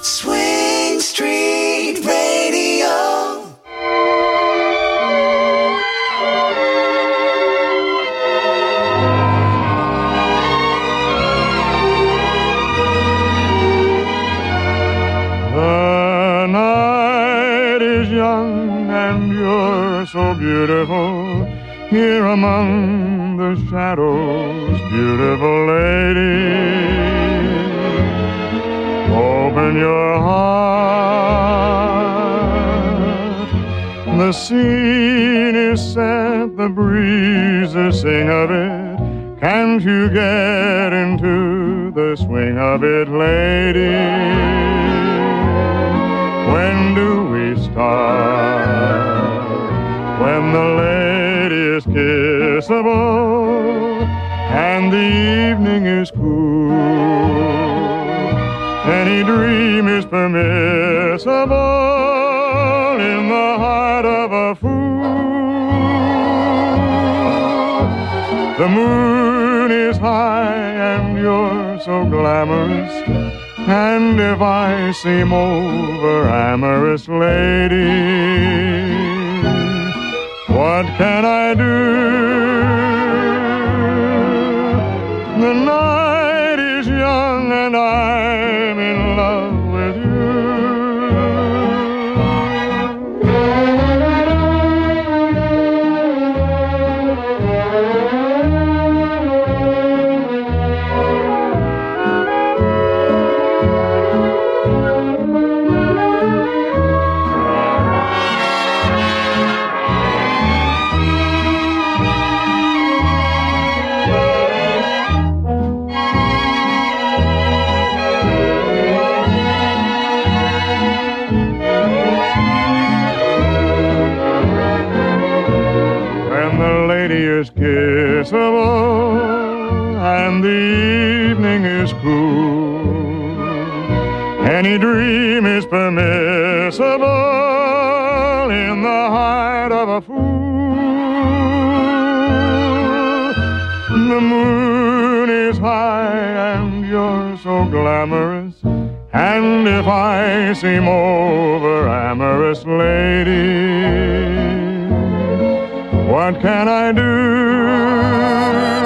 Swing Street Radio. The night is young and you're so beautiful here among the shadows, beautiful lady. Open your heart. The scene is set, the breezes sing of it. Can't you get into the swing of it, lady? When do we start? When the lady is kissable and the evening is cool. Any dream is permissible in the heart of a fool. The moon is high and you're so glamorous, and if I seem over amorous, lady, what can I do? The night is young and I'm in love with you. Is kissable and the evening is cool. Any dream is permissible in the heart of a fool. The moon is high and you're so glamorous, and if I seem over amorous, lady, what can I do?